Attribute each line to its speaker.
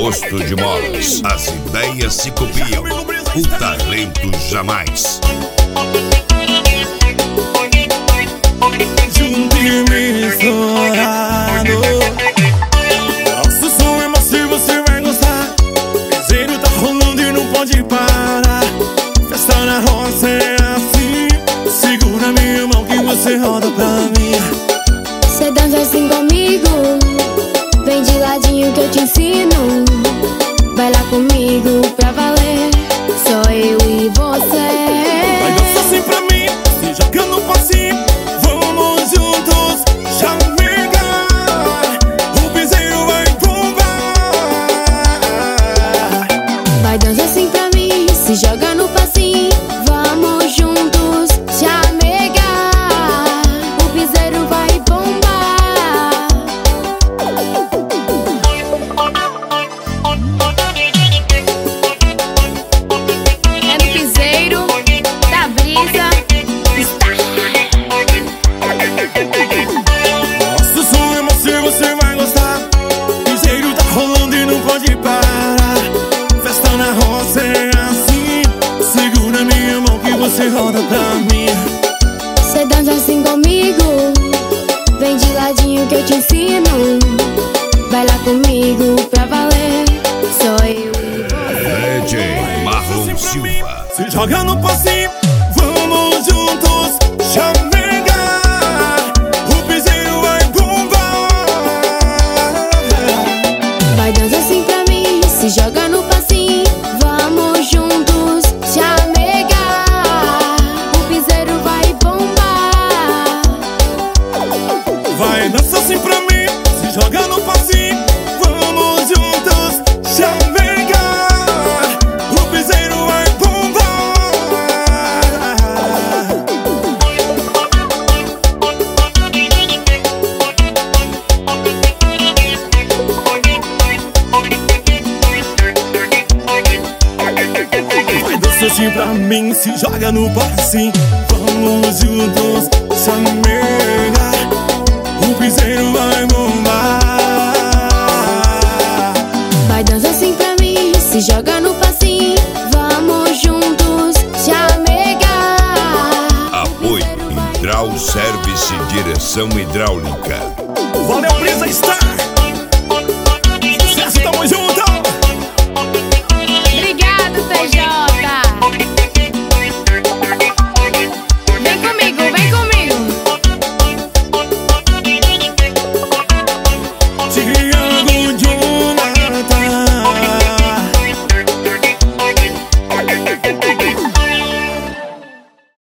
Speaker 1: gosto de molas. As ideias se copiam, o talento jamais.
Speaker 2: Junto e misturado. Nosso som é macio, você vai gostar. Piseiro tá rolando e não pode parar. Festa na roça é assim. Segura minha mão que você roda pra mim.
Speaker 3: Cê dança assim comigo, vem de ladinho que eu te ensino. Vai lá comigo pra valer, só eu e você.
Speaker 2: Vai dançar assim pra mim, se joga no passinho. Vamos juntos chamegar. O piseiro vai bombar.
Speaker 3: Vai dançar assim pra mim, se joga no passinho. Vamos juntos chamegar. O piseiro vai bombar. É no piseiro da brisa.
Speaker 2: Nosso som é macio, você vai gostar. Piseiro tá rolando e não pode parar. Festa na roça é assim. Segura minha mão que você roda pra mim.
Speaker 3: Cê dança assim comigo, vem de ladinho que eu te ensino. Vai lá comigo pra valer, só eu e você.
Speaker 1: DJ Marlon Silva.
Speaker 2: Se joga no passinho, vamos juntos chamegar. O piseiro vai bombar.
Speaker 3: Vai dançar assim pra mim, se joga no passinho. Vamos juntos chamegar. O piseiro vai bombar.
Speaker 2: Vai dançar assim pra mim, se joga no passinho. Vamos juntos chamegar. O piseiro vai bombar. Vai dançar assim pra mim, se joga no passinho. Vamos juntos chamegar. O piseiro vai bombar.
Speaker 3: Vai dançar assim pra mim, se joga no passinho. Vamos juntos chamegar.
Speaker 1: Apoio Hidral Service Direção Hidráulica.
Speaker 2: Valeu, Brisa, está